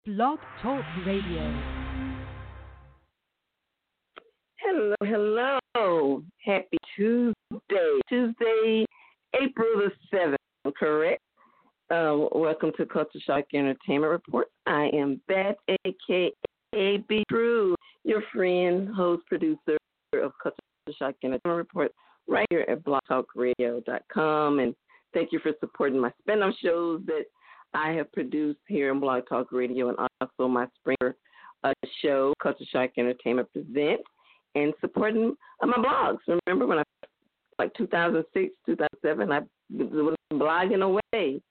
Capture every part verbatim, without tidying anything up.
Blog Talk Radio. Hello, hello. Happy Tuesday. Tuesday, April the seventh, correct? Uh, welcome to Culture Shock Entertainment Report. I am Beth, a k a. B. Drew, your friend, host, producer of Culture Shock Entertainment Report, right here at blog talk radio dot com. And thank you for supporting my spin-off shows that I have produced here in Blog Talk Radio, and also my Springer uh, show, Culture Shock Entertainment Presents, and supporting uh, my blogs. Remember when I, like two thousand six, two thousand seven, I was blogging away.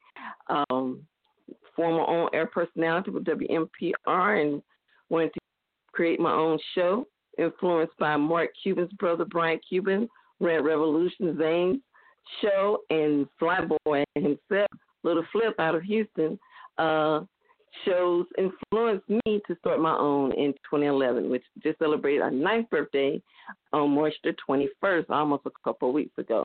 Um, former on-air personality with W M P R, and wanted to create my own show, influenced by Mark Cuban's brother, Brian Cuban, Red Revolution, Zane's show, and Flyboy himself, Little Flip out of Houston, uh, shows influenced me to start my own in twenty eleven, which just celebrated our ninth birthday on March the twenty-first, almost a couple of weeks ago.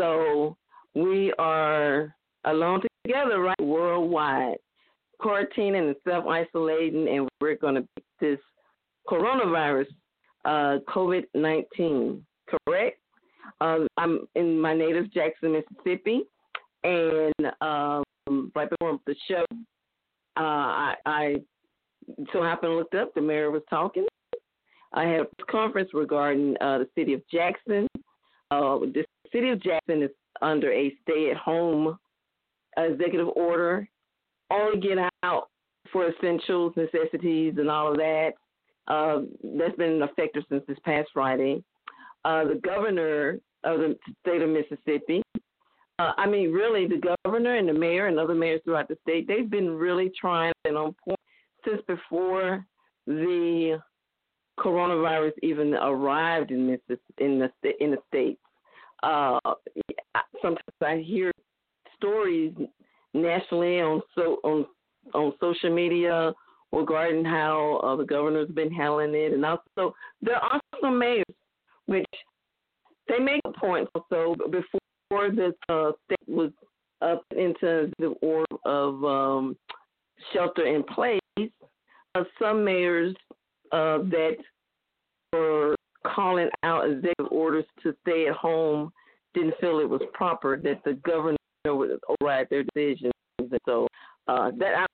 So we are alone together, right, worldwide, quarantining and self-isolating, and we're going to beat this coronavirus, uh, COVID nineteen, correct? Um, I'm in my native Jackson, Mississippi, and um, right before the show, uh, I, I so happened to look up, the mayor was talking. I had a conference regarding uh, the city of Jackson. Uh, the city of Jackson is under a stay-at-home executive order, only get out for essentials, necessities, and all of that. Uh, that's been effective since this past Friday. Uh, the governor of the state of Mississippi, uh, I mean, really, the governor and the mayor and other mayors throughout the state, they've been really trying and on point since before the coronavirus even arrived in Mississippi, in the in the states. Uh, sometimes I hear stories nationally on so on on social media regarding how uh, the governor's been handling it, and also there are some mayors which they make a point. So before this uh, state was up into the order of um, shelter in place, uh, some mayors uh, that were calling out executive orders to stay at home didn't feel it was proper, that the governor would override their decisions. And so uh, that I,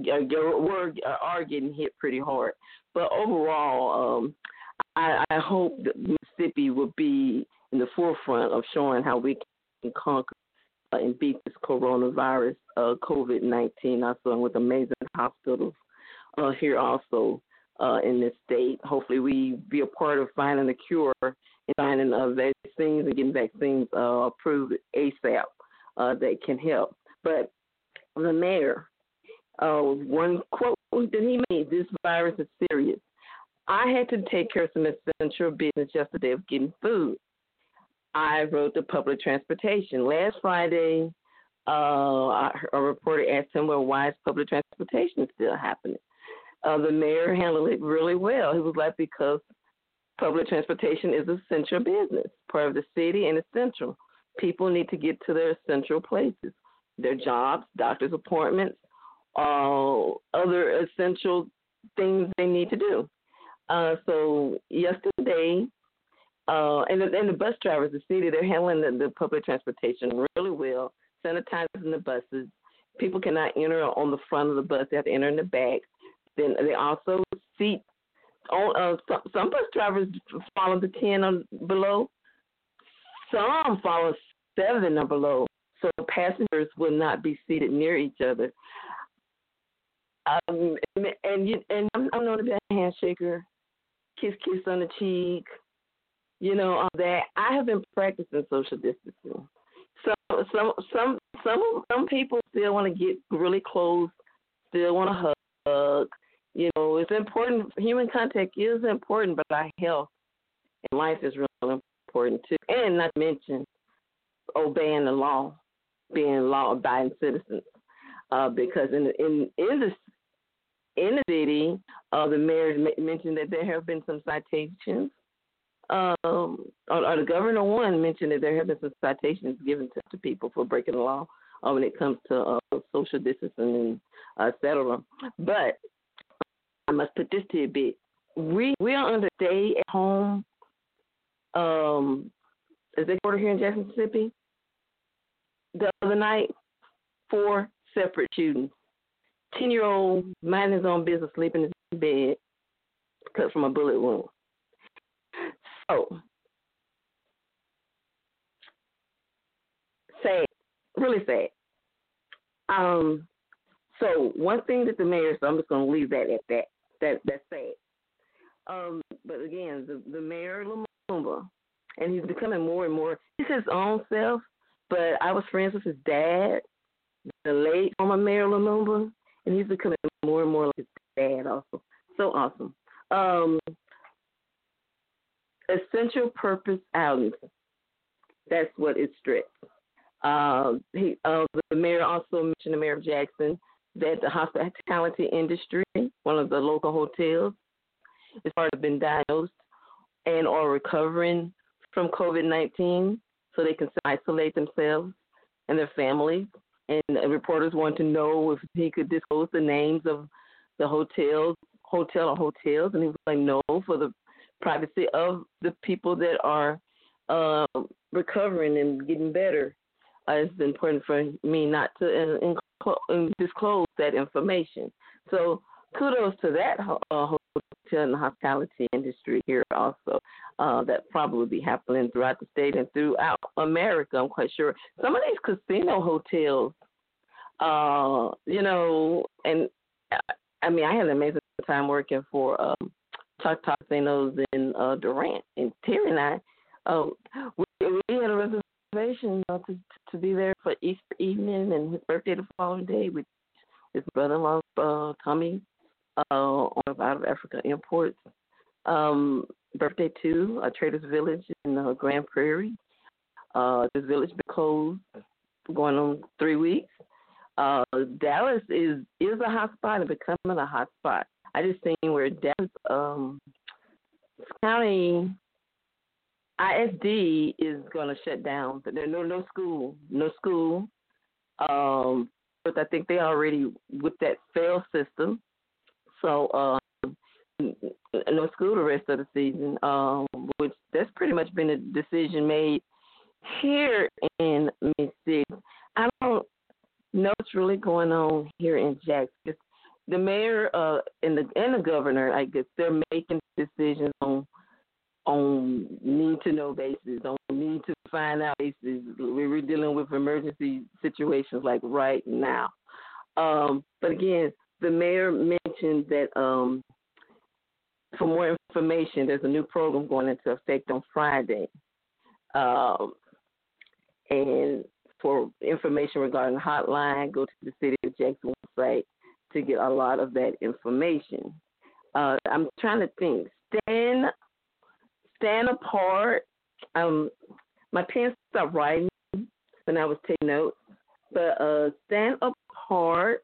we're are getting hit pretty hard. But overall, um, I, I hope that Mississippi will be in the forefront of showing how we can conquer uh, and beat this coronavirus, uh, COVID nineteen, also with amazing hospitals uh, here also uh, in this state. Hopefully we be a part of finding a cure and finding uh, vaccines and getting vaccines uh, approved ASAP uh, that can help. But the mayor, uh, one quote that he made, this virus is serious. I had to take care of some essential business yesterday of getting food. I rode the public transportation. Last Friday, uh, a reporter asked him, well, why is public transportation still happening? Uh, the mayor handled it really well. He was like, because public transportation is essential business, part of the city and essential. People need to get to their essential places, their jobs, doctor's appointments, uh, other essential things they need to do. Uh, so yesterday, uh, and, the, and the bus drivers, the city, they're handling the, the public transportation really well, sanitizing the buses. People cannot enter on the front of the bus. They have to enter in the back. Then they also seat on uh, some, some bus drivers follow the ten or below. Some follow seven or below. So passengers will not be seated near each other. Um, and you, and I'm, I'm known to be a handshaker, kiss, kiss on the cheek, you know, all that. I have been practicing social distancing. So some some some some people still want to get really close, still want to hug. You know, it's important. Human contact is important, but our health and life is really important too. And not to mention obeying the law, being law-abiding citizens. Uh, because in in in the in the city, uh, the mayor mentioned that there have been some citations. Um, or, or the governor one mentioned that there have been some citations given to, to people for breaking the law uh, when it comes to uh, social distancing and uh, et cetera. But I must put this tidbit. We we are under stay at home. Um, is they order here in Jackson, Mississippi? The other night, four separate shootings. Ten year old minding his own business, sleeping in his bed, cut from a bullet wound. So sad, really sad. Um, so one thing that the mayor, so I'm just going to leave that at that. That that's sad. Um, but again, the the mayor Lumumba, and he's becoming more and more. He's his own self. But I was friends with his dad, the late former Mayor Lumumba, and he's becoming more and more like his dad also. So awesome. Um, essential purpose outings. That's what it stressed. Uh, he, uh, the mayor also mentioned, the mayor of Jackson, that the hospitality industry, one of the local hotels, is part of been diagnosed and or recovering from COVID nineteen, so they can isolate themselves and their families. And the reporters want to know if he could disclose the names of the hotels, hotel or hotels, and he was like, no, for the privacy of the people that are uh, recovering and getting better. Uh, it's important for me not to uh, inc- disclose that information. So kudos to that uh, hotel and the hospitality industry here also. Uh, that probably will be happening throughout the state and throughout America, I'm quite sure. Some of these casino hotels, uh, you know, and I mean, I had an amazing time working for um, Choctaw Casinos in uh, Durant. And Terry and I, uh, we, we had a reservation uh, to, to be there for Easter evening and his birthday the following day with his brother-in-law, uh, Tommy, uh, out of Africa Imports. Um, birthday too, uh, Traders Village in uh, Grand Prairie. Uh, this village been closed going on three weeks. Uh, Dallas is is a hot spot and becoming a hot spot. I just seen where Dallas um, County I S D is going to shut down. There's no no school, no school. Um, but I think they already with that fail system. So. Um, no school the rest of the season, um, which that's pretty much been a decision made here in Mississippi. I don't know what's really going on here in Jackson. The mayor uh, and the and the governor, I guess, they're making decisions on on need to know basis, on need to find out basis. We're dealing with emergency situations like right now. Um, but again, the mayor mentioned that. Um, For more information, there's a new program going into effect on Friday. Um, and for information regarding the hotline, go to the City of Jackson website to get a lot of that information. Uh, I'm trying to think. Stand, stand apart. Um, my pen stopped writing when I was taking notes. But uh, stand apart.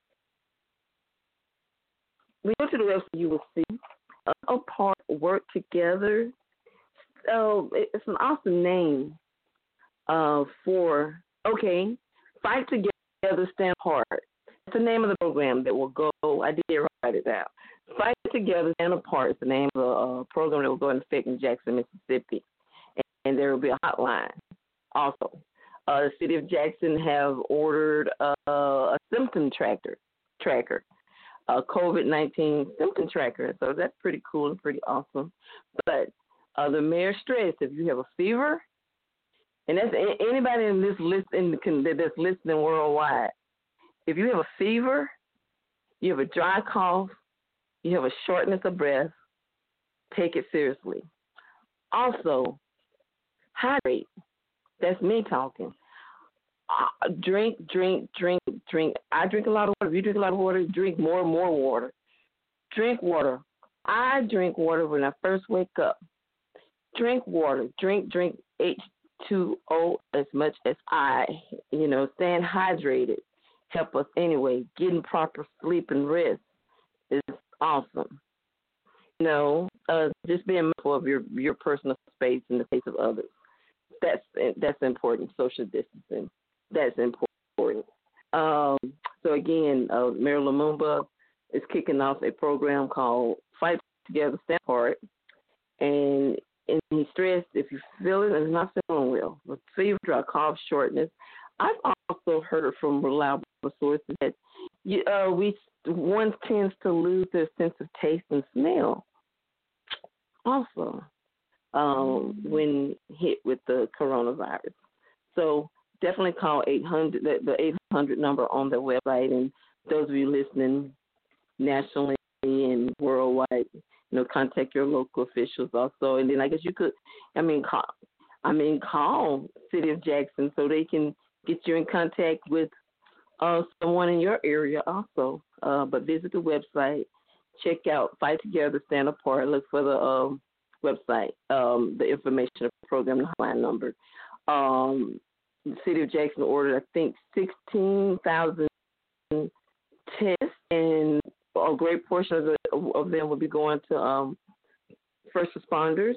We go to the website, you will see. Uh, apart, work together. So it's an awesome name uh, for, okay, fight together, stand apart. It's the name of the program that will go, I did write it down. Fight together, stand apart is the name of the uh, program that will go into effect in Jackson, Mississippi. And, and there will be a hotline also. Uh, the City of Jackson have ordered uh, a symptom tracker, tracker. A COVID nineteen symptom tracker. So that's pretty cool and pretty awesome. But uh, the mayor stressed if you have a fever, and that's anybody in this list in the, that's listening worldwide, if you have a fever, you have a dry cough, you have a shortness of breath, take it seriously. Also, hydrate. That's me talking. Uh, drink, drink, drink, drink. I drink a lot of water. If you drink a lot of water, drink more and more water. Drink water. I drink water when I first wake up. Drink water. Drink, drink H two O as much as I, you know, staying hydrated. Help us anyway. Getting proper sleep and rest is awesome. You know, uh, just being mindful of your, your personal space in the face of others. That's that's important. Social distancing. That's important. Um, so again, uh, Mayor Lumumba is kicking off a program called Fight Together, Stand Apart. And, and he stressed if you feel it and it's not feeling well, with fever, dry cough, shortness. I've also heard from reliable sources that you, uh, we one tends to lose their sense of taste and smell. Also, um, when hit with the coronavirus, so definitely call eight hundred the, the eight hundred number on their website. And those of you listening nationally and worldwide, you know, contact your local officials also. And then I guess you could, I mean, call, I mean, call City of Jackson so they can get you in contact with uh, someone in your area also. Uh, but visit the website, check out Fight Together, Stand Apart. Look for the um, website, um, the information of the program, the hotline number. Um, the City of Jackson ordered, I think, sixteen thousand tests, and a great portion of, the, of them will be going to um, first responders,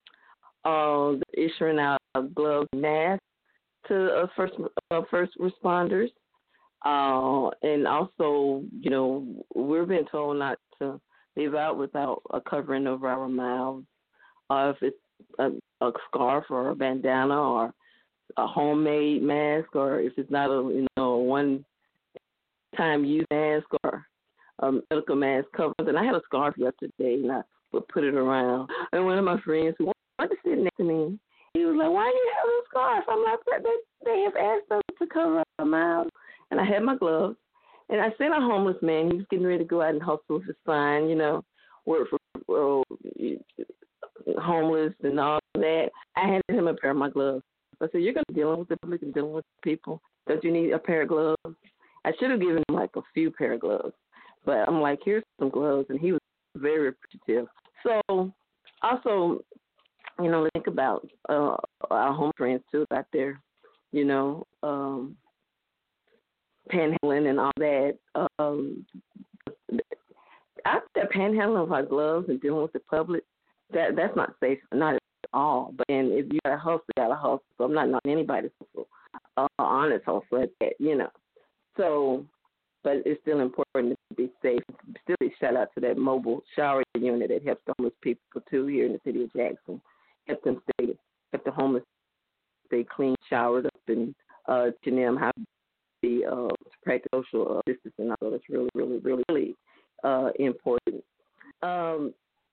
uh, issuing out gloves and masks to uh, first uh, first responders. Uh, and also, you know, we're being told not to leave out without a covering over our mouths, uh, if it's a, a scarf or a bandana or a homemade mask, or if it's not a, you know, a one-time use mask or a medical mask covers. And I had a scarf yesterday, and I would put it around. And one of my friends who wanted to sit next to me, he was like, "Why do you have a scarf?" I'm like, "They, they have asked us to cover our mouths." And I had my gloves. And I seen a homeless man. He was getting ready to go out and hustle with his sign, you know, work for uh, homeless and all that. I handed him a pair of my gloves. I said, "You're going to be dealing with the public and dealing with people. Don't you need a pair of gloves?" I should have given him like a few pair of gloves. But I'm like, "Here's some gloves." And he was very appreciative. So also, you know, think about uh, our home friends too out there, you know, um, panhandling and all that. Um, out there panhandling with our gloves and dealing with the public, that that's not safe, not at all. But then if you got to hustle, you got to hustle. So I'm not knocking anybody's hustle, uh, honest hustle at that, you know. So, but it's still important to be safe. Still a shout out to that mobile shower unit that helps the homeless people too here in the city of Jackson. Help them stay, help the homeless stay clean, showered up, and uh, to them how to be uh, to practice social uh, distancing. I thought that's really, really, really, really uh, important. Um,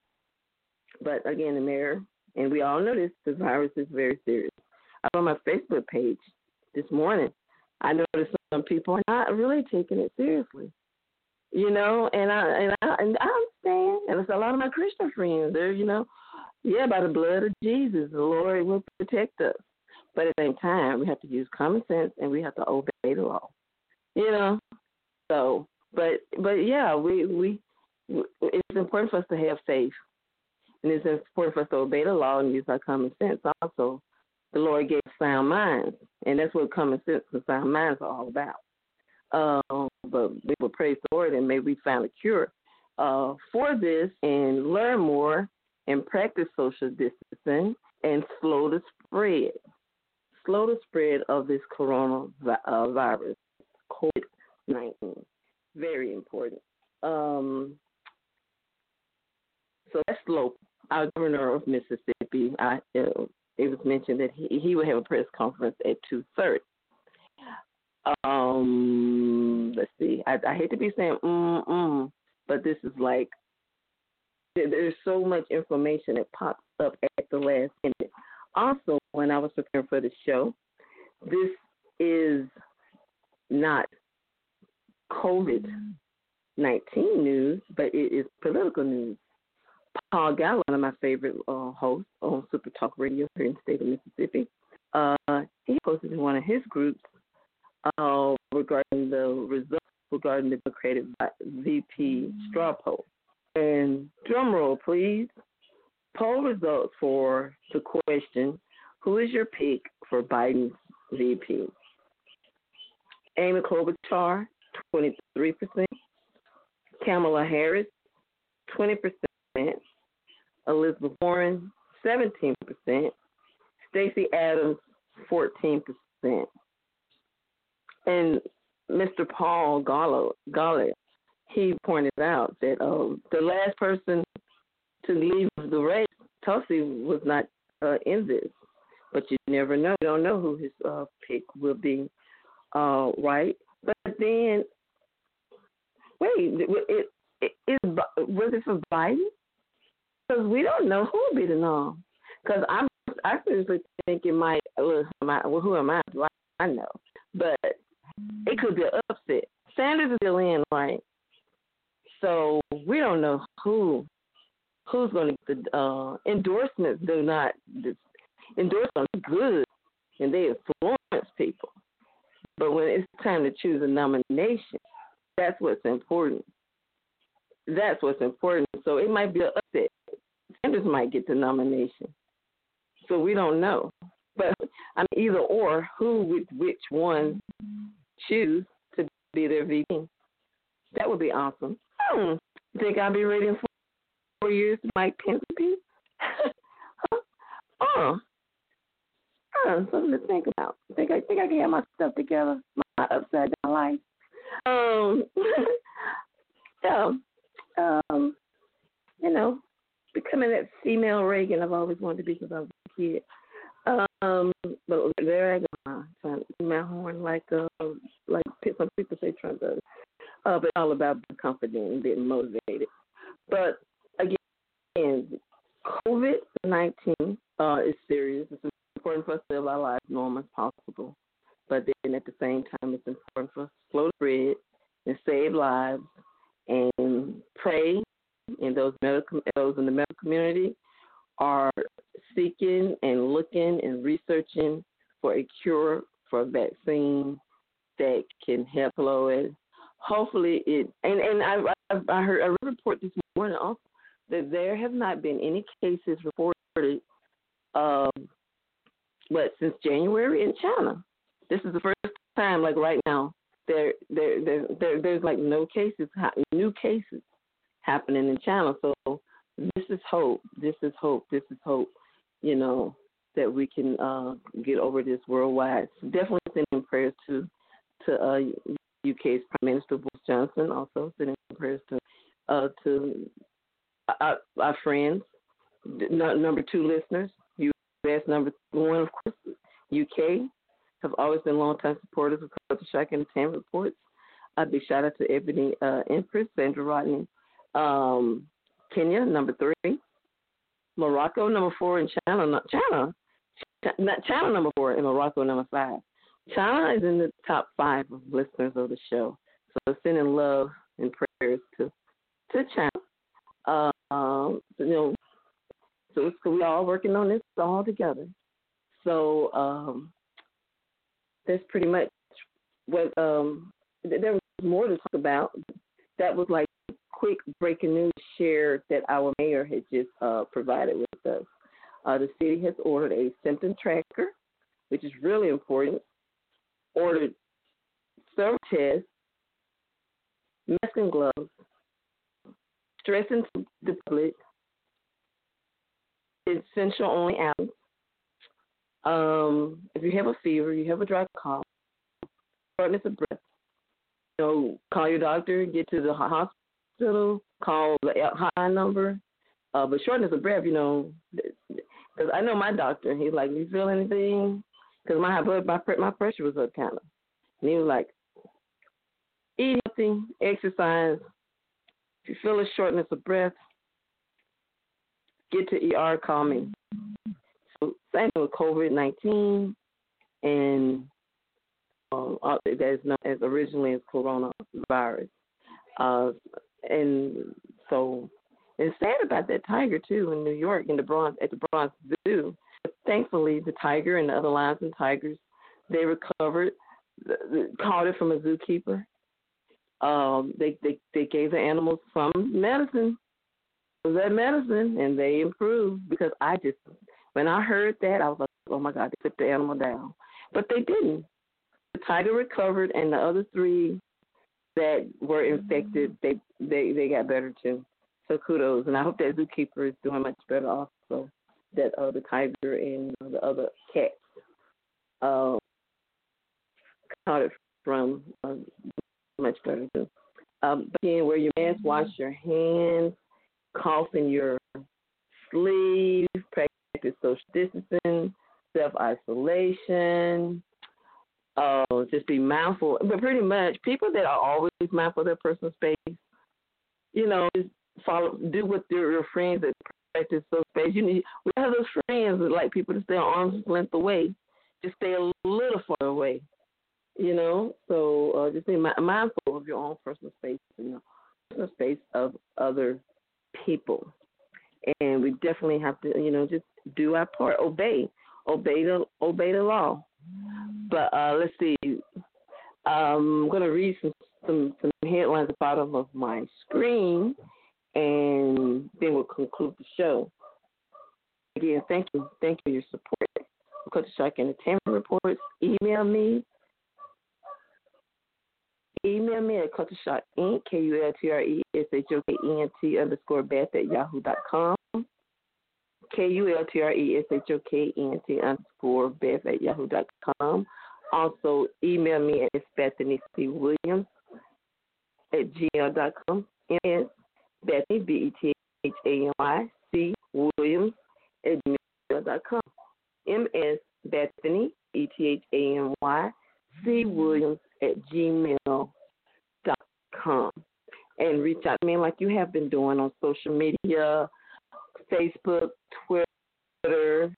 but again, the mayor, and we all know this, the virus is very serious. I on my Facebook page this morning, I noticed some people are not really taking it seriously, you know, and I and I and I understand, and it's a lot of my Christian friends. They're, you know, yeah, by the blood of Jesus, the Lord will protect us. But at the same time, we have to use common sense and we have to obey the law, you know. So, but but yeah, we we it's important for us to have faith, and it's important for us to obey the law and use our common sense also. The Lord gave sound minds, and that's what common sense and sound minds are all about. Um, but we will praise the Lord, and maybe we find a cure uh, for this and learn more and practice social distancing and slow the spread, slow the spread of this coronavirus, COVID nineteen. Very important. Um, so that's slow. Our governor of Mississippi, I, uh, it was mentioned that he, he would have a press conference at two thirty. Um, let's see. I, I hate to be saying mm-mm, but this is like, there's so much information that pops up at the last minute. Also, when I was preparing for the show, this is not COVID nineteen news, but it is political news. Paul Gallo, one of my favorite uh, hosts on Super Talk Radio here in the state of Mississippi, uh, he posted in one of his groups uh, regarding the results regarding the Democratic V P straw poll. And drum roll, please. Poll results for the question, who is your pick for Biden's V P? Amy Klobuchar, twenty-three percent. Kamala Harris, twenty percent. Elizabeth Warren, seventeen percent. Stacey Adams, fourteen percent. And Mister Paul Gallo, Gallo he pointed out that uh, the last person to leave the race, Tulsi, was not uh, in this. But you never know. You don't know who his uh, pick will be, uh, right? But then, wait, it, it, it, was it for Biden? Because we don't know who will be the nom. Because I'm, I seriously think it might, well, who am I? Do I, I know. But it could be an upset. Sanders is still in, right? So we don't know who who's going to get the uh, endorsements. Do not the endorsements are good and they influence people. But when it's time to choose a nomination, that's what's important. That's what's important. So it might be an upset. Sanders might get the nomination. So we don't know. But I mean, either or, who with which one choose to be their V P? That would be awesome. Hmm. Think I'll be ready in four years to Mike Pence be? oh. oh, something to think about. I think I think I can have my stuff together, my upside down life. Um, so, um, you know, becoming that female Reagan I've always wanted to be since I was a kid. Um, but there I go, trying to my horn like uh, like some people say Trump does. Uh, but all about being confident and being motivated. But again, COVID nineteen uh, is serious. It's important for us to live our lives as normal as possible. But then at the same time, it's important for us to slow the spread and save lives and pray. And those medical, those in the medical community are seeking and looking and researching for a cure, for a vaccine that can help slow it. Hopefully it, and, and I, I, I heard a report this morning also that there have not been any cases reported, um, what, since January in China. This is the first time, like right now, there, there, there, there there's like no cases, new cases happening in China. So this is hope. This is hope. This is hope. You know, that we can uh, get over this worldwide. So definitely sending prayers to to uh, U K's Prime Minister Boris Johnson. Also sending prayers to uh, to our, our friends, number two listeners, U S number one, of course, U K. Have always been longtime supporters of Culture Shock Entertainment Reports. A big shout out to Ebony uh, Empress, Sandra Rodney, um, Kenya, number three, Morocco, number four, and China, China, not China, number four, and Morocco, number five. China is in the top five of listeners of the show. So sending love and prayers to to China. Um, you know, so it's, we're all working on this all together. So um, that's pretty much what um, there was more to talk about. That was like quick breaking news share that our mayor had just uh, provided with us. Uh, the city has ordered a symptom tracker, which is really important. Ordered serve tests, mask and gloves, stressing to the public, essential only items. Um, if you have a fever, you have a dry cough, shortness of breath, you know, call your doctor, get to the hospital, call the hotline number. Uh, but shortness of breath, you know, because I know my doctor, he's like, you feel anything? Because my blood, my, my pressure was up kind of. And he was like, eat healthy, exercise. If you feel a shortness of breath, get to E R, call me. So same with COVID nineteen and um, that is known as originally as coronavirus. Uh, and so it's sad about that tiger too in New York in the Bronx at the Bronx Zoo. But thankfully, the tiger and the other lions and tigers, they recovered, caught it from a zookeeper. Um, they, they they gave the animals some medicine. It was that medicine, and they improved because I just, when I heard that, I was like, oh my God, they took the animal down. But they didn't. The tiger recovered, and the other three that were infected, they they, they got better too. So kudos, and I hope that zookeeper is doing much better also. That uh, the tiger and uh, the other cats uh, caught it from uh, much better too. Um, again, wear your mask, wash your hands, cough in your sleeve, practice social distancing, self-isolation. Uh, just be mindful. But pretty much, people that are always mindful of their personal space, you know, just follow, do what your, your friends that practice social space. You need, we have those friends that like people to stay on arm's length away. Just stay a little far away, you know. So uh, just be mindful of your own personal space, you know, personal space of other people. And we definitely have to, you know, just do our part, obey, obey the, obey the law. But uh, let's see. Um, I'm going to read some, some some headlines at the bottom of my screen, and then we'll conclude the show. Again, thank you, thank you for your support. Culture Shock Entertainment Reports. Email me. Email me at Culture Shock Inc. K U L T R E S H O K E N T underscore Beth at yahoo dot com. K U L T R E S H O K E N T underscore Beth at yahoo dot com. Also, email me at Bethany C. Williams at gmail dot com. M S Bethany, B E T H A N Y, C. Williams at gmail dot com. M S Bethany, E T H A N Y, C. Williams at gmail dot com. And reach out to me like you have been doing on social media, Facebook, Twitter,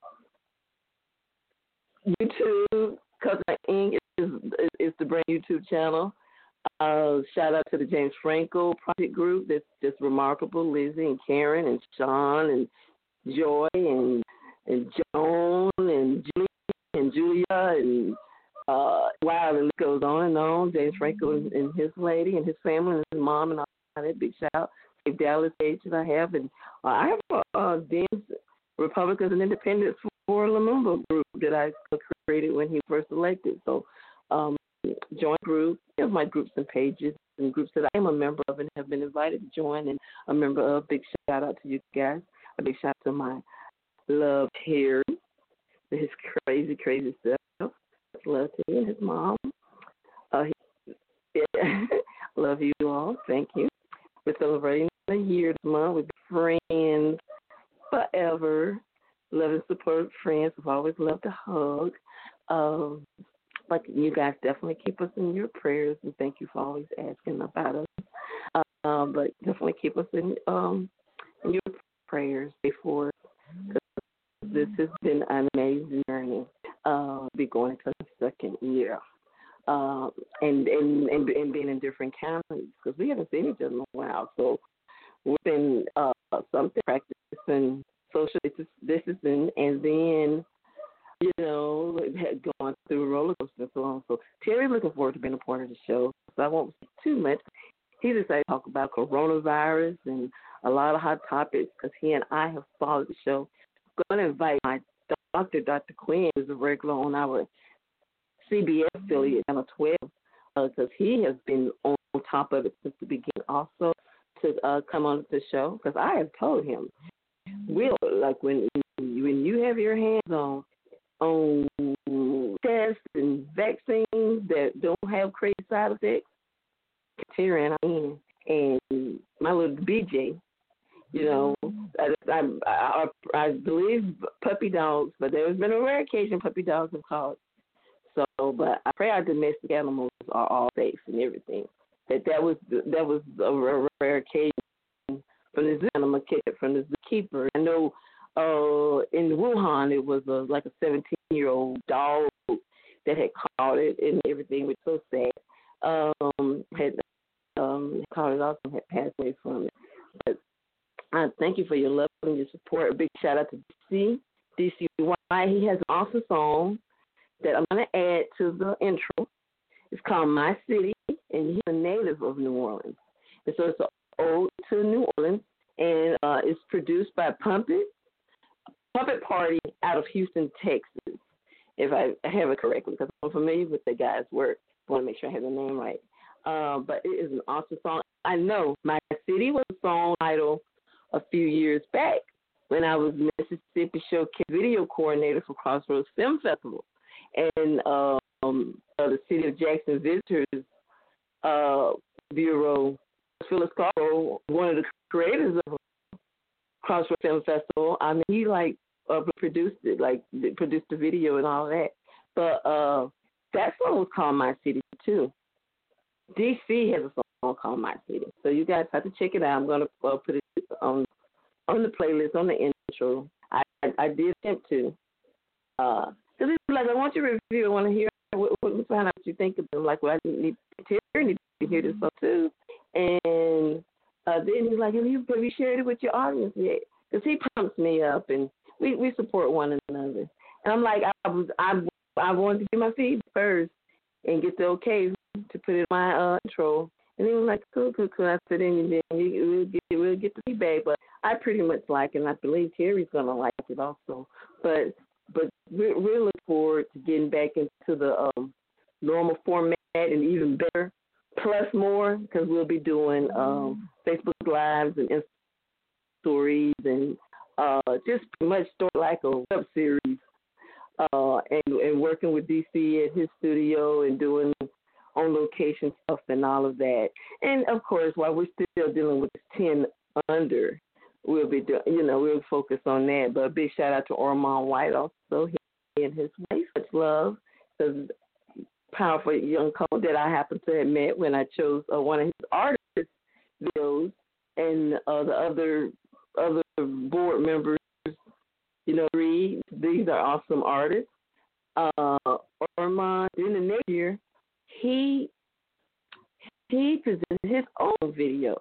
YouTube. Culture Incorporated is, is, is the brand YouTube channel. Uh, shout out to the James Franco Project Group. That's just remarkable. Lizzie and Karen and Sean and Joy and and Joan and Julie and Julia and uh, wow, the list goes on and on. James Franco and, and his lady and his family and his mom and all that. Big shout out. Dave Dallas page that I have, and uh, I have a uh, Dean's Republicans and Independents for Lumumba group that I created when he first elected. So, um, join group. I have my groups and pages and groups that I am a member of and have been invited to join and a member of. Big shout out to you guys. A big shout out to my love Terry, his crazy, crazy stuff. Love to you and his mom. Uh, he, yeah. Love you all. Thank you. We're celebrating a year this month with friends forever. Love and support friends. We've always loved to hug. Um, like you guys definitely keep us in your prayers, and thank you for always asking about us. Um, but definitely keep us in um in your prayers before. This has been an amazing journey. Uh, be going into the second year, uh, and, and and and being in different counties because we haven't seen each other in a while. So we've been uh, something practicing social distancing, and then you know had gone through a roller coaster and so on. So Terry's looking forward to being a part of the show. So I won't say too much. He decided to talk about coronavirus and a lot of hot topics because he and I have followed the show. I'm going to invite my doctor, Doctor Quinn, who's a regular on our C B S affiliate, Channel twelve, because uh, he has been on top of it since the beginning also, to uh, come on the show. Because I have told him, we'll, like when, when you have your hands on, on tests and vaccines that don't have crazy side effects, Terry and I in, and my little B J, you know, I, I, I, I believe puppy dogs, but there has been a rare occasion puppy dogs have called. So, but I pray our domestic animals are all safe and everything. That that was that was a rare, rare occasion from the zoo animal kid from the zookeeper. I know uh, in Wuhan it was a, like a seventeen-year-old dog that had caught it and everything, which was so sad. Um, had um, caught it off and had passed away from it. But I thank you for your love and your support. A big shout out to D C, D C Y. He has an awesome song that I'm going to add to the intro. It's called My City, and he's a native of New Orleans. And so it's an ode to New Orleans, and uh, it's produced by Puppet, Puppet Party out of Houston, Texas, if I have it correctly, because I'm familiar with the guy's work. I want to make sure I have the name right. Uh, but it is an awesome song. I know My City was a song title a few years back when I was Mississippi Showcase video coordinator for Crossroads Film Festival. And um, uh, the City of Jackson Visitors uh, Bureau Phyllis Carroll, one of the creators of Crossroads Film Festival. I mean, he like uh, produced it, like produced the video and all that. But uh, that song was called My City too. D C has a song called My City, so you guys have to check it out. I'm gonna uh, put it on on the playlist on the intro. I I, I did attempt to. Uh, cause it's like I want your review. I want to hear what, what, what find out what you think of them. Like, well, I need Terry need to hear this song too. And uh, then he's like, have you, have you shared it with your audience yet? Because he pumps me up, and we, we support one another. And I'm like, I was I I wanted to get my feedback first and get the okay to put it in my uh, intro. And he was like, cool, cool, cool. I said, and then we'll get we'll get the feedback. But I pretty much like it, and I believe Terry's gonna like it also. But but we're, we're looking forward to getting back into the um, normal format and even better. Plus more, because we'll be doing um, Facebook Lives and Insta stories and uh, just pretty much story like a web series, uh, and, and working with D C at his studio and doing on location stuff and all of that. And of course, while we're still dealing with ten under, we'll be doing, you know, we'll focus on that. But a big shout out to Ormond White also, he and his wife, much love, because powerful young couple that I happened to have met when I chose uh, one of his artist videos, and uh, the other other board members, you know, three. These are awesome artists. Uh, Ormond, in the next year, he he presented his own video,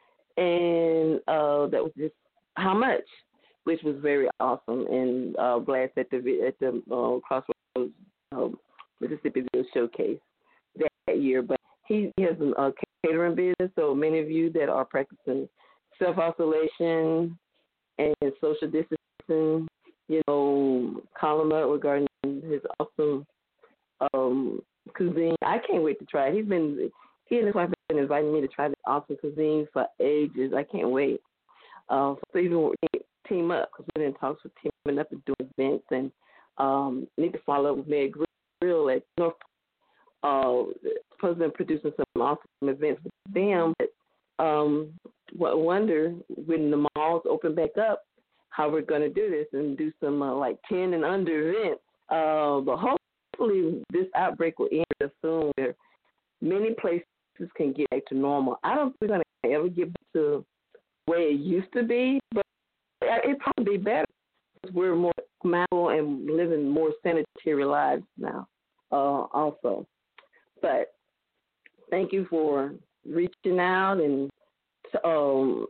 and uh, that was just How Much, which was very awesome, and uh, glad at the at the uh, Crossroads Uh, Mississippi Video Showcase that year. But he has a uh, catering business, so many of you that are practicing self-isolation and social distancing, you know, call him up regarding his awesome um, cuisine. I can't wait to try it. He's been, he and his wife have been inviting me to try this awesome cuisine for ages. I can't wait. Uh, so even team up, because we're in talks with teaming up and doing events, and um, need to follow up with Meg Grill at North. Uh, supposed to be producing some awesome events with them. But um, what wonder when the malls open back up, how we're going to do this and do some uh, like ten and under events. Uh, but hopefully this outbreak will end soon, where many places can get back to normal. I don't think we're going to ever get back to the way it used to be, but it'd probably be better because we're more mindful and living more sanitary lives now uh, also. But thank you for reaching out and um,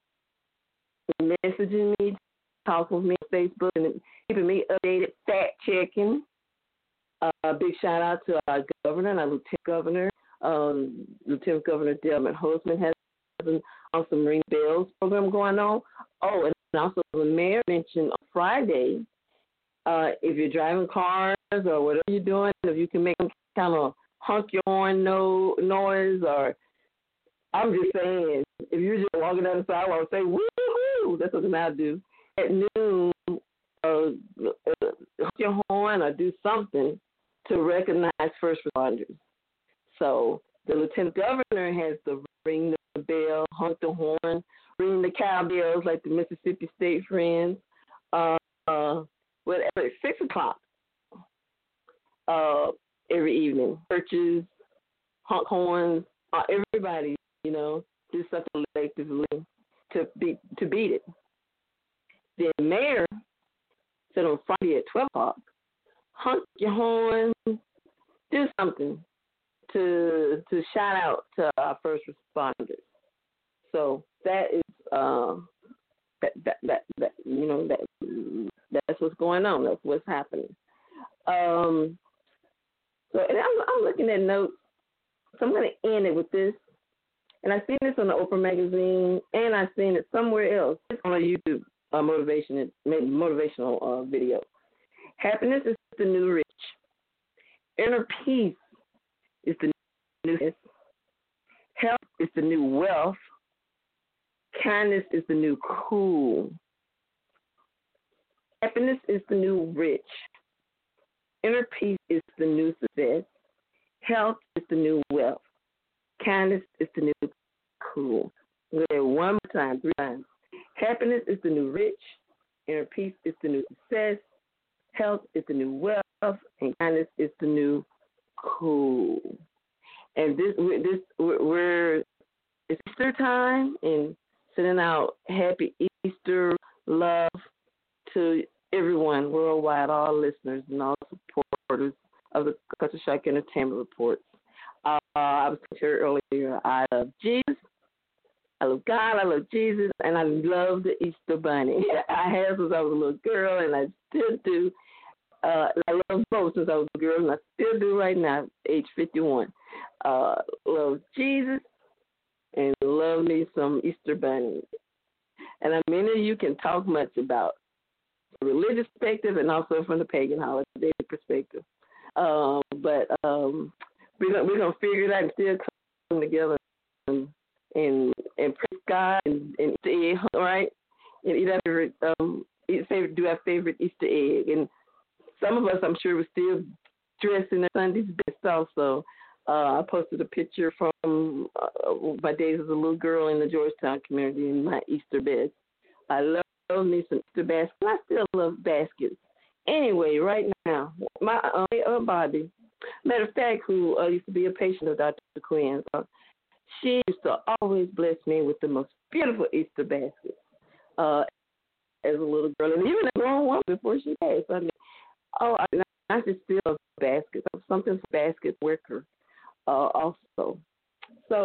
messaging me, talking with me on Facebook, and keeping me updated, fact-checking. A uh, big shout-out to our governor and our lieutenant governor. Um, Lieutenant Governor Delman Holtzman has an awesome Marine Bells program going on. Oh, and also the mayor mentioned on Friday, uh, if you're driving cars or whatever you're doing, if you can make them kind of honk your horn no, noise, or I'm just saying, if you're just walking down the sidewalk, say woo-hoo, that's what I'll do. At noon, uh, uh, honk your horn or do something to recognize first responders. So the lieutenant governor has to ring the bell, honk the horn, ring the cowbells like the Mississippi State Friends, uh, uh, whatever, six o'clock uh, every evening. Churches, honk horns, uh, everybody, you know, do something collectively to be to beat it. The mayor said on Friday at twelve o'clock, honk your horn, do something to to shout out to our first responders. So that is uh, that, that that that you know that that's what's going on. That's what's happening. Um, so and I'm, I'm looking at notes. So I'm going to end it with this. And I've seen this on the Oprah magazine, and I've seen it somewhere else. It's on a YouTube uh, motivation motivational uh, video. Happiness is the new rich. Inner peace is the new health. Health is the new wealth. Kindness is the new cool. Happiness is the new rich. Inner peace is the new success. Health is the new wealth. Kindness is the new cool. We'll say it one more time, three times. Happiness is the new rich. Inner peace is the new success. Health is the new wealth. And kindness is the new cool. And this, this, we're it's Easter time, and sending out happy Easter love to everyone worldwide, all listeners and all supporters of the Culture Shock Entertainment Reports. Uh, I was here earlier. I love Jesus. I love God. I love Jesus, and I love the Easter Bunny. I have since I was a little girl, and I still do. Uh, I love both since I was a girl, and I still do right now, age fifty-one. Uh, love Jesus and love me some Easter Bunny. And I many of you can talk much about the religious perspective and also from the pagan holiday perspective. Um, but um, we're gonna we're gonna figure it out and still come together and and, and praise God and, and eat the egg, right? And eat our favorite um eat favorite do our favorite Easter egg. And some of us, I'm sure, were still dressed in their Sunday's best also. Uh, I posted a picture from uh, my days as a little girl in the Georgetown community in my Easter bed. I love me some Easter baskets. I still love baskets. Anyway, right now, my uh, Aunt Bobby, matter of fact, who uh, used to be a patient of Doctor Quinn's, uh, she used to always bless me with the most beautiful Easter baskets uh, as a little girl, and even a grown woman before she passed. I mean, oh, I, I just still love baskets. I'm something for basket worker. Uh, also. So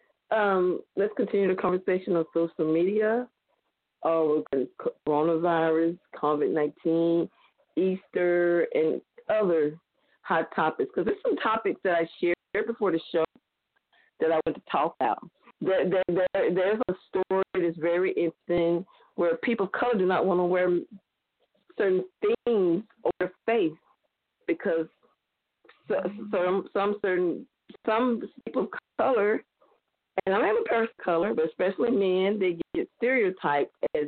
um, let's continue the conversation on social media. Uh, we're going to coronavirus, COVID nineteen, Easter, and other hot topics. Because there's some topics that I shared before the show that I want to talk about. There, there, there, there's a story that's very interesting where people of color do not want to wear certain things over their face because so, so, some certain Some people of color, and I'm a person of color, but especially men, they get stereotyped as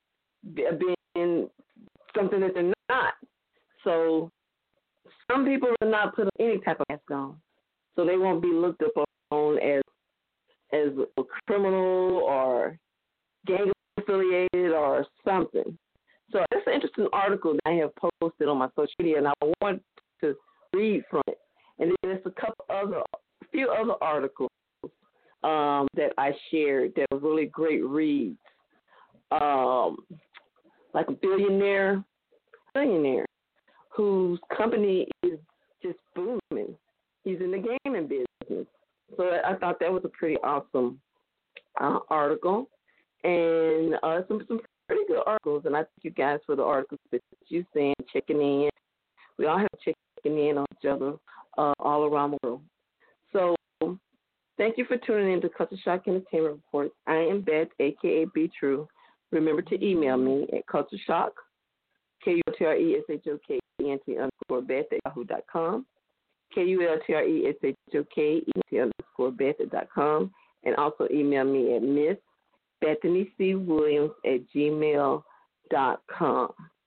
being something that they're not. So some people will not put any type of mask on, so they won't be looked upon as as a criminal or gang affiliated or something. So that's an interesting article that I have posted on my social media, and I want to read from it. And then there's a couple other, a few other articles um, that I shared that were really great reads. Um, like a billionaire, billionaire whose company is just booming. He's in the gaming business. So I thought that was a pretty awesome uh, article. And uh, some, some pretty good articles. And I thank you guys for the articles that you sent, checking in. We all have checking in on each other. Uh, all around the world. So thank you for tuning in to Culture Shock Entertainment Reports. I am Beth, a k a. Be True. Remember to email me at Culture Shock, K U L T R E S H O K E N T underscore Beth at yahoo dot com, K U L T R E S H O K E N T underscore Beth at dot com, and also email me at Miss Bethany C. Williams at gmail dot com.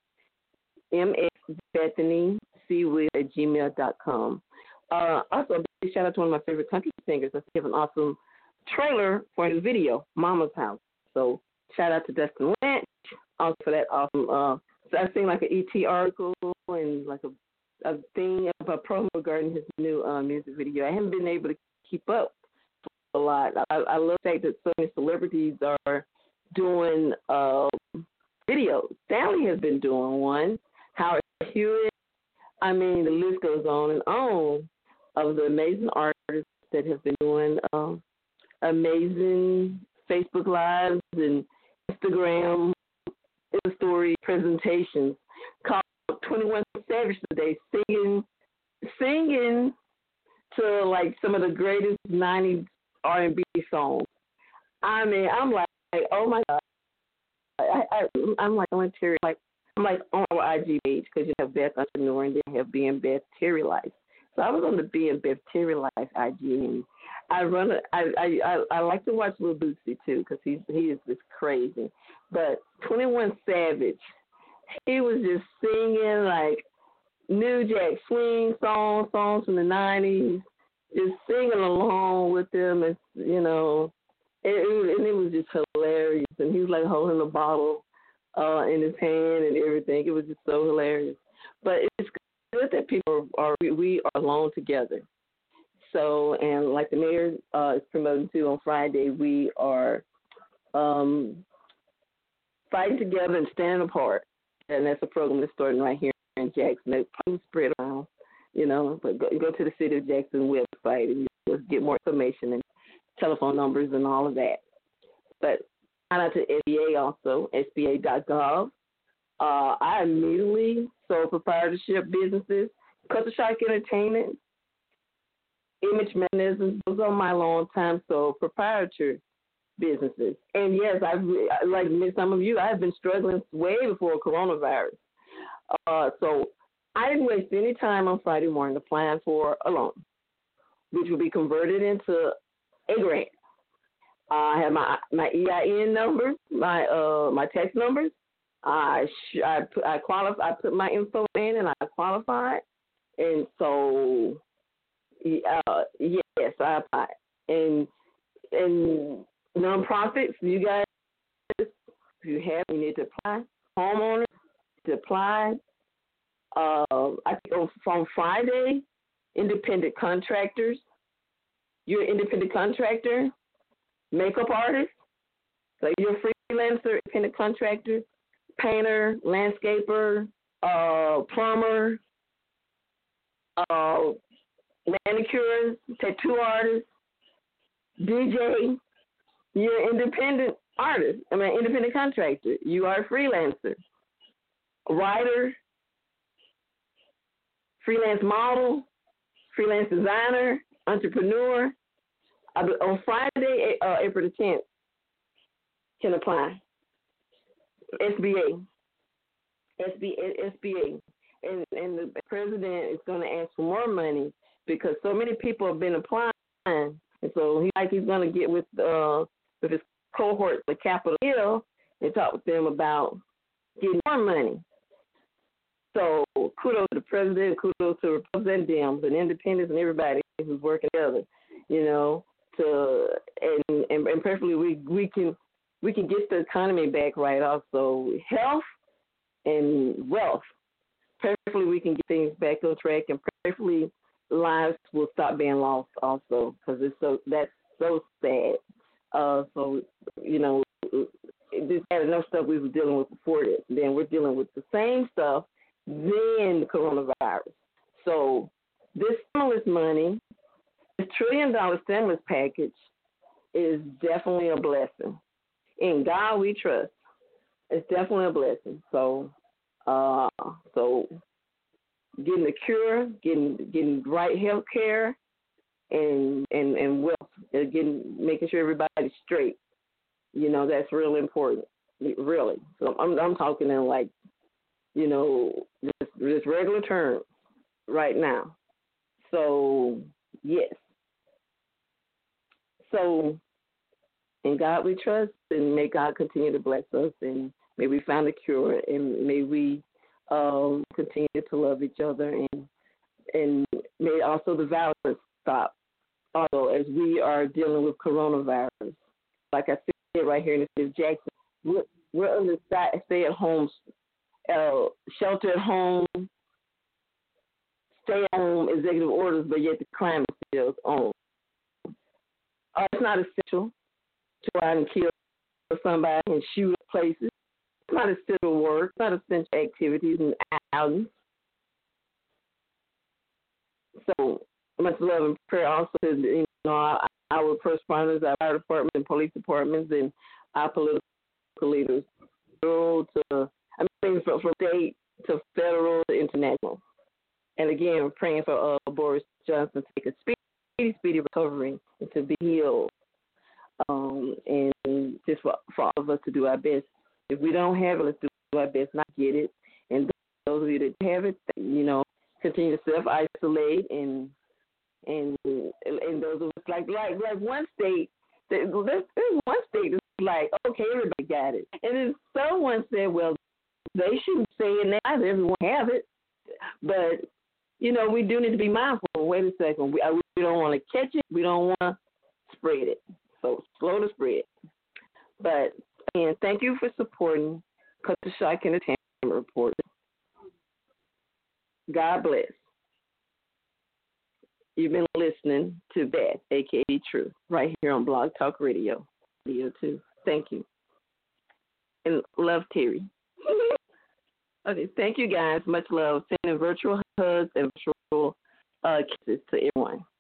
M S Bethany C. Williams at gmail dot com. Uh, also, a big shout out to one of my favorite country singers. I have an awesome trailer for his video, Mama's House. So shout out to Dustin Lynch also for that awesome. Uh, so I've seen like an E T article and like a, a thing of a promo regarding his new uh, music video. I haven't been able to keep up a lot. I, I love the fact that so many celebrities are doing uh, videos. Stanley has been doing one. Howard Hewitt. I mean, the list goes on and on of the amazing artists that have been doing um, amazing Facebook Lives and Instagram story presentations called twenty-one Savage today, singing, singing to like some of the greatest nineties R and B songs. I mean, I'm like, oh my God. I, I, I'm like, on Terry, like, I'm like on our I G page because you have Beth Entrepreneur and then you have B and Beth Terry Life. So I was on the B and Beth Terry Life I G, and I run. A, I, I I I like to watch Lil Bootsy too because he's he is just crazy. But twenty-one Savage, he was just singing like New Jack Swing songs, songs from the nineties, just singing along with them, and you know, it, it, and it was just hilarious. And he was like holding a bottle uh, in his hand and everything. It was just so hilarious. But it's good that people are, are we are alone together. So, and like the mayor uh, is promoting too on Friday, we are um, fighting together and standing apart. And that's a program that's starting right here in Jackson. It's probably spread around, you know, but go, go to the City of Jackson website and you'll get more information and telephone numbers and all of that. But shout out to S B A also, S B A dot gov. Uh, I immediately sold proprietorship businesses, Culture Shock Entertainment, Image Mechanisms. Those are my long time sold proprietor businesses. And yes, I've like some of you, I've been struggling way before coronavirus. Uh, so I didn't waste any time on Friday morning applying for a loan, which will be converted into a grant. Uh, I have my my E I N numbers, my uh my tax numbers. I sh- I I qualify. I put my info in and I qualified, and so uh, yes, I applied. And and nonprofits, you guys, if you have, you need to apply. Homeowners to apply. Uh, I think from Friday, independent contractors. You're an independent contractor, makeup artist, so you're a freelancer, independent contractor, painter, landscaper, uh, plumber, uh, manicurist, tattoo artist, D J. You're an independent artist. I mean, independent contractor. You are a freelancer, writer, freelance model, freelance designer, entrepreneur. On Friday, uh, April the tenth, can apply. S B A, S B A, S B A, and and the president is going to ask for more money because so many people have been applying, and so he like he's going to get with uh with his cohort, the Capitol Hill, and talk with them about getting more money. So kudos to the president, kudos to representatives and independents and everybody who's working together, you know, to and and, and preferably we we can. We can get the economy back right also. Health and wealth. Preferably we can get things back on track, and preferably lives will stop being lost also, because it's so that's so sad. Uh, so, you know, this had enough stuff we were dealing with before this. Then we're dealing with the same stuff, then the coronavirus. So this stimulus money, this trillion dollar stimulus package is definitely a blessing. In God we trust. It's definitely a blessing. So, uh, so getting the cure, getting getting right health care, and and and wealth, getting making sure everybody's straight. You know, that's really important. Really. So I'm I'm talking in like, you know, just just regular terms right now. So yes. So. In God we trust, and may God continue to bless us, and may we find a cure, and may we um, continue to love each other, and and may also the violence stop. Also, as we are dealing with coronavirus, like I said right here in the city of Jackson, we're, we're under stay-at-home, uh, shelter-at-home, stay-at-home executive orders, but yet the crime is still on. Uh, it's not essential to go out and kill somebody and shoot at places. It's not essential work. It's not essential activities and outings. So much love and prayer also to, you know, our, our first responders, our fire departments and police departments, and our political leaders, to I mean from, from state to federal to international. And again, we're praying for uh, Boris Johnson to take a speedy, speedy recovery and to be healed. Um, and just for, for all of us to do our best. If we don't have it, let's do our best not get it. And those of you that have it, you know, continue to self-isolate and and and those of us like like like one state, there's one state that's like, okay, everybody got it, and then someone said, well, they shouldn't say it now. Everyone have it, but you know, we do need to be mindful. Wait a second, we we don't want to catch it, we don't want to spread it. so slow to spread. But again, thank you for supporting Culture Shock Entertainment Report. God bless. You've been listening to Beth, aka True, right here on Blog Talk Radio. Radio too. Thank you. And love, Terry. Okay, thank you guys. Much love. Sending virtual hugs and virtual uh, kisses to everyone.